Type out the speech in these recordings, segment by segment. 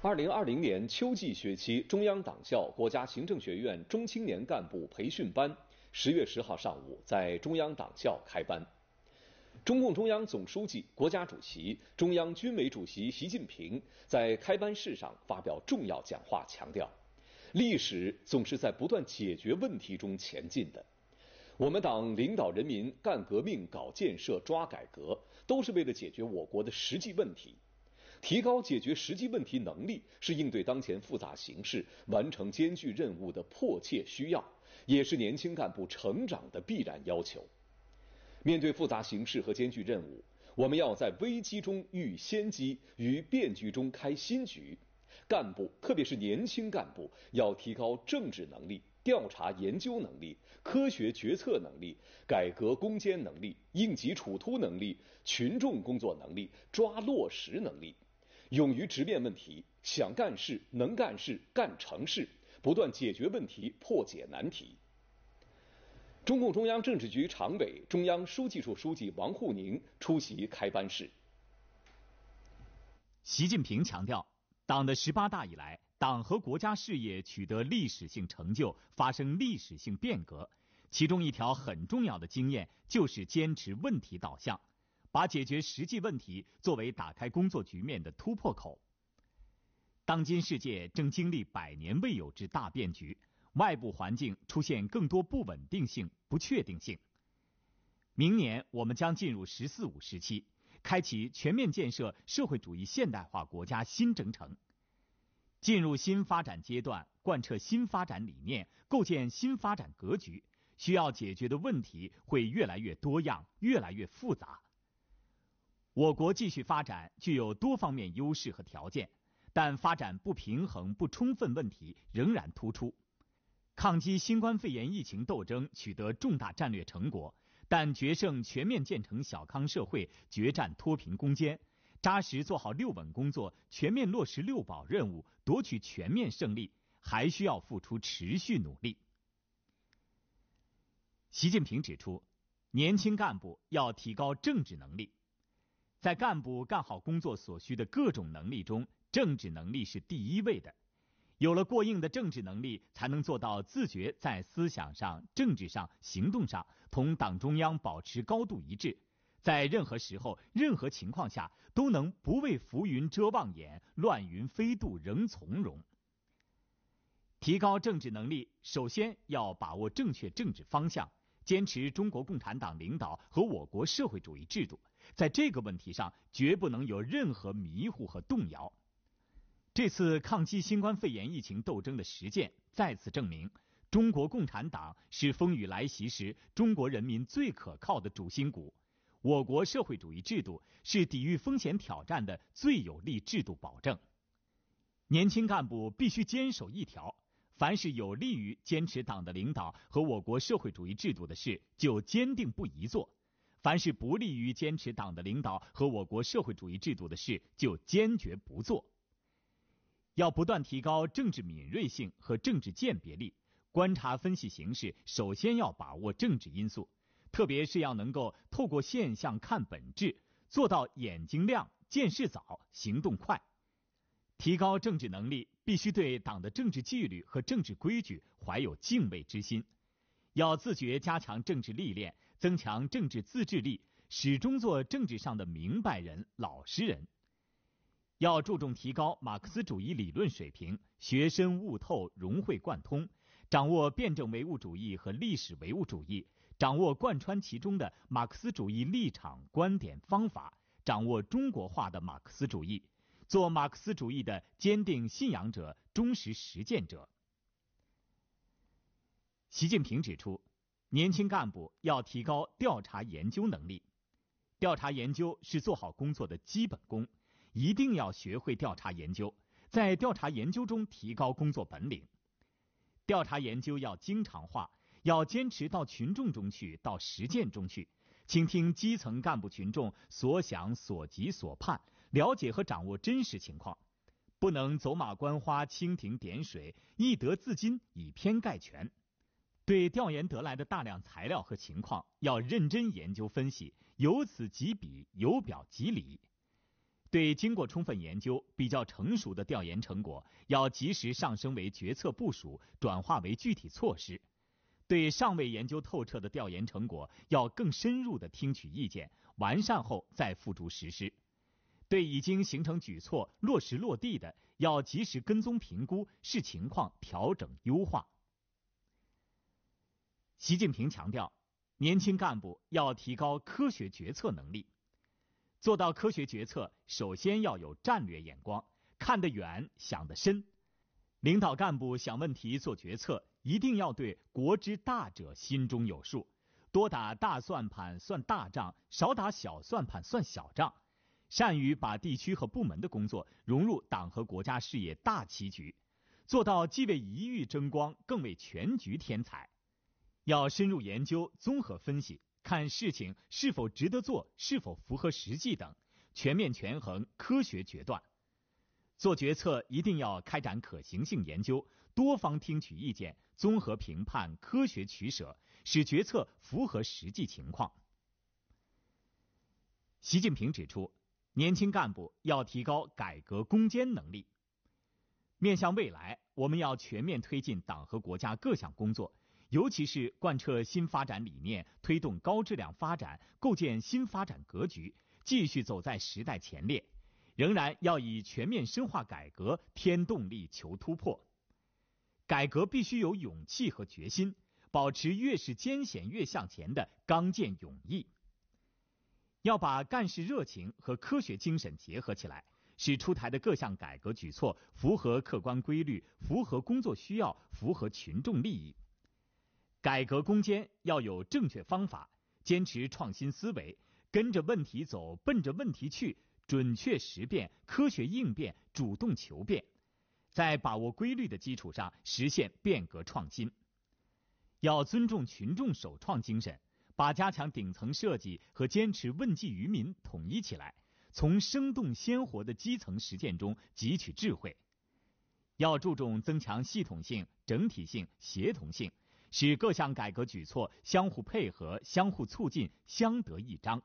2020年秋季学期中央党校国家行政学院中青年干部培训班10月10号上午在中央党校开班。中共中央总书记、国家主席、中央军委主席习近平在开班式上发表重要讲话，强调，历史总是在不断解决问题中前进的。我们党领导人民干革命、搞建设、抓改革，都是为了解决我国的实际问题。提高解决实际问题能力是应对当前复杂形势、完成艰巨任务的迫切需要，也是年轻干部成长的必然要求。面对复杂形势和艰巨任务，我们要在危机中遇先机，于变局中开新局。干部，特别是年轻干部，要提高政治能力、调查研究能力、科学决策能力、改革攻坚能力、应急处突能力、群众工作能力、抓落实能力，勇于直面问题，想干事、能干事、干成事，不断解决问题，破解难题。中共中央政治局常委、中央书记处书记王沪宁出席开班式。 习近平强调，党的18大以来，党和国家事业取得历史性成就，发生历史性变革，其中一条很重要的经验就是坚持问题导向，把解决实际问题作为打开工作局面的突破口。当今世界正经历100年未有之大变局，外部环境出现更多不稳定性、不确定性。明年我们将进入“十四五”时期，开启全面建设社会主义现代化国家新征程。进入新发展阶段，贯彻新发展理念，构建新发展格局，需要解决的问题会越来越多样，越来越复杂。我国继续发展具有多方面优势和条件，但发展不平衡、不充分问题仍然突出。抗击新冠肺炎疫情斗争取得重大战略成果，但决胜全面建成小康社会、决战脱贫攻坚，扎实做好6稳工作，全面落实6保任务，夺取全面胜利，还需要付出持续努力。习近平指出，年轻干部要提高政治能力。在干部干好工作所需的各种能力中，政治能力是第一位的。有了过硬的政治能力，才能做到自觉在思想上、政治上、行动上同党中央保持高度一致，在任何时候、任何情况下都能不为浮云遮望眼，乱云飞渡仍从容。提高政治能力，首先要把握正确政治方向，坚持中国共产党领导和我国社会主义制度，在这个问题上绝不能有任何迷糊和动摇。这次抗击新冠肺炎疫情斗争的实践再次证明，中国共产党是风雨来袭时中国人民最可靠的主心骨，我国社会主义制度是抵御风险挑战的最有力制度保证。年轻干部必须坚守一条，凡是有利于坚持党的领导和我国社会主义制度的事，就坚定不移做；凡是不利于坚持党的领导和我国社会主义制度的事，就坚决不做。要不断提高政治敏锐性和政治鉴别力，观察分析形势，首先要把握政治因素，特别是要能够透过现象看本质，做到眼睛亮、见识早、行动快。提高政治能力，必须对党的政治纪律和政治规矩怀有敬畏之心，要自觉加强政治历练，增强政治自制力，始终做政治上的明白人、老实人。要注重提高马克思主义理论水平，学深悟透，融会贯通，掌握辩证唯物主义和历史唯物主义，掌握贯穿其中的马克思主义立场、观点、方法，掌握中国化的马克思主义，做马克思主义的坚定信仰者、忠实实践者。习近平指出，年轻干部要提高调查研究能力。调查研究是做好工作的基本功，一定要学会调查研究，在调查研究中提高工作本领。调查研究要经常化，要坚持到群众中去，到实践中去，倾听基层干部群众所想所急所盼，了解和掌握真实情况，不能走马观花、蜻蜓点水，一得自矜，以偏概全。对调研得来的大量材料和情况要认真研究分析，由此及彼，由表及里。 对经过充分研究、比较成熟的调研成果，要及时上升为决策部署，转化为具体措施；对尚未研究透彻的调研成果，要更深入地听取意见，完善后再付诸实施；对已经形成举措、落实落地的，要及时跟踪评估，视情况调整优化。习近平强调，年轻干部要提高科学决策能力。做到科学决策，首先要有战略眼光，看得远，想得深。领导干部想问题、做决策，一定要对国之大者心中有数，多打大算盘算大账，少打小算盘算小账，善于把地区和部门的工作融入党和国家事业大棋局，做到既为一域争光，更为全局添彩。要深入研究、综合分析，看事情是否值得做，是否符合实际等，全面权衡、科学决断。做决策一定要开展可行性研究，多方听取意见，综合评判，科学取舍，使决策符合实际情况。习近平指出，年轻干部要提高改革攻坚能力。面向未来，我们要全面推进党和国家各项工作，尤其是贯彻新发展理念，推动高质量发展，构建新发展格局，继续走在时代前列，仍然要以全面深化改革添动力、求突破。改革必须有勇气和决心，保持越是艰险越向前的刚健勇毅。要把干事热情和科学精神结合起来，使出台的各项改革举措符合客观规律，符合工作需要，符合群众利益。改革攻坚要有正确方法，坚持创新思维，跟着问题走，奔着问题去，准确识变，科学应变，主动求变，在把握规律的基础上实现变革创新。要尊重群众首创精神，把加强顶层设计和坚持问计于民统一起来，从生动鲜活的基层实践中汲取智慧。要注重增强系统性、整体性、协同性，使各项改革举措相互配合、相互促进、相得益彰。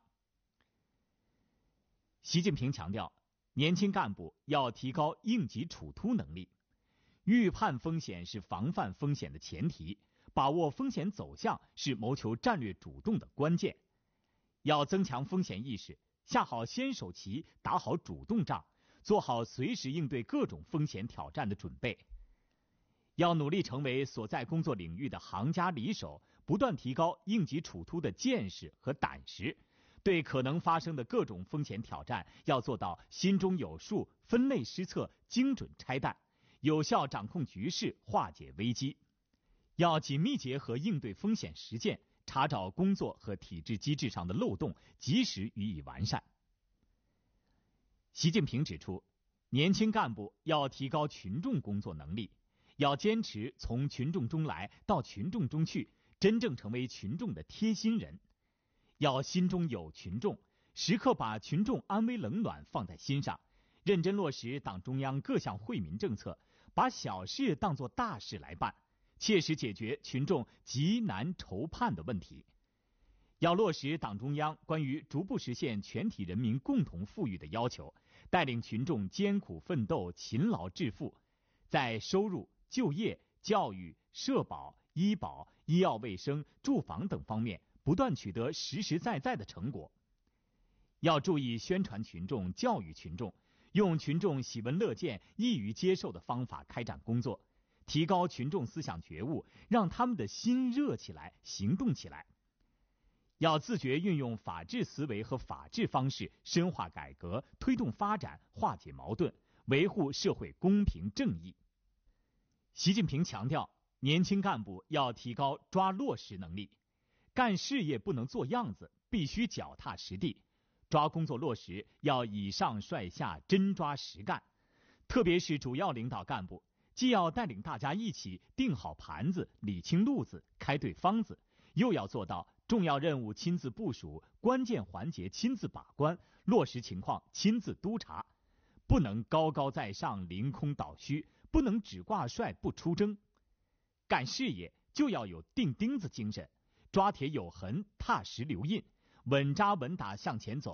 习近平强调，年轻干部要提高应急处突能力。预判风险是防范风险的前提，把握风险走向是谋求战略主动的关键。要增强风险意识，下好先手棋，打好主动仗，做好随时应对各种风险挑战的准备。要努力成为所在工作领域的行家里手，不断提高应急处突的见识和胆识，对可能发生的各种风险挑战要做到心中有数，分类施策，精准拆弹，有效掌控局势，化解危机。要紧密结合应对风险实践，查找工作和体制机制上的漏洞，及时予以完善。习近平指出，年轻干部要提高群众工作能力，要坚持从群众中来到群众中去，真正成为群众的贴心人。要心中有群众，时刻把群众安危冷暖放在心上，认真落实党中央各项惠民政策，把小事当作大事来办，切实解决群众急难愁盼的问题。要落实党中央关于逐步实现全体人民共同富裕的要求，带领群众艰苦奋斗、勤劳致富，在收入、就业、教育、社保、医保、医药卫生、住房等方面不断取得实实在在的成果。要注意宣传群众、教育群众，用群众喜闻乐见、易于接受的方法开展工作，提高群众思想觉悟，让他们的心热起来、行动起来。要自觉运用法治思维和法治方式，深化改革，推动发展，化解矛盾，维护社会公平正义。习近平强调，年轻干部要提高抓落实能力，干事业不能做样子，必须脚踏实地，抓工作落实要以上率下，真抓实干。特别是主要领导干部，既要带领大家一起定好盘子、理清路子、开对方子，又要做到重要任务亲自部署，关键环节亲自把关，落实情况亲自督查，不能高高在上、凌空倒虚，不能只挂帅不出征。干事业就要有钉钉子精神，抓铁有痕，踏实留印，稳扎稳打向前走，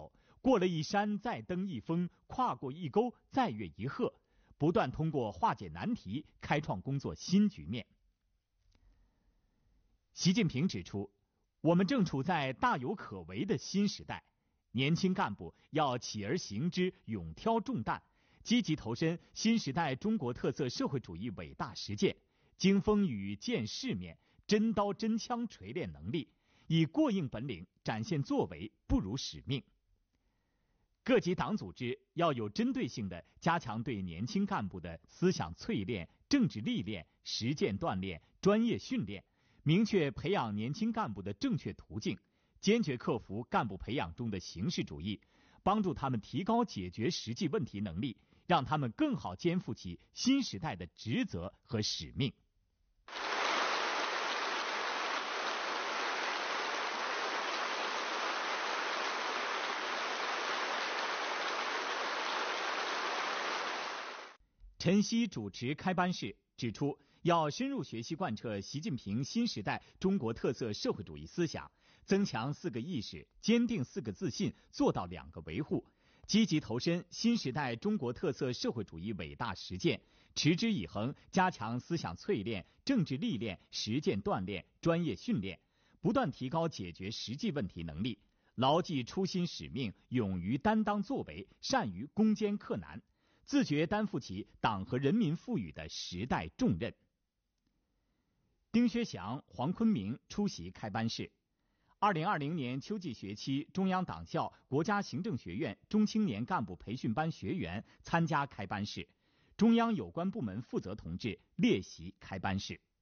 过了一山再登一峰，跨过一沟再越一壑，不断通过化解难题，开创工作新局面。习近平指出，我们正处在大有可为的新时代，年轻干部要起而行之，勇挑重担，积极投身新时代中国特色社会主义伟大实践，经风雨见世面，真刀真枪锤炼能力，以过硬本领展现作为，不辱使命。各级党组织要有针对性地加强对年轻干部的思想淬炼、政治历练、实践锻炼、专业训练，明确培养年轻干部的正确途径，坚决克服干部培养中的形式主义，帮助他们提高解决实际问题能力，让他们更好肩负起新时代的职责和使命。陈希主持开班式指出，要深入学习贯彻习近平新时代中国特色社会主义思想，增强4个意识，坚定4个自信，做到2个维护，积极投身新时代中国特色社会主义伟大实践，持之以恒加强思想淬炼、政治历练、实践锻炼、专业训练，不断提高解决实际问题能力，牢记初心使命，勇于担当作为，善于攻坚克难，自觉担负起党和人民赋予的时代重任。丁薛祥、黄坤明出席开班式。2020年秋季学期中央党校国家行政学院中青年干部培训班学员参加开班式，中央有关部门负责同志列席开班式。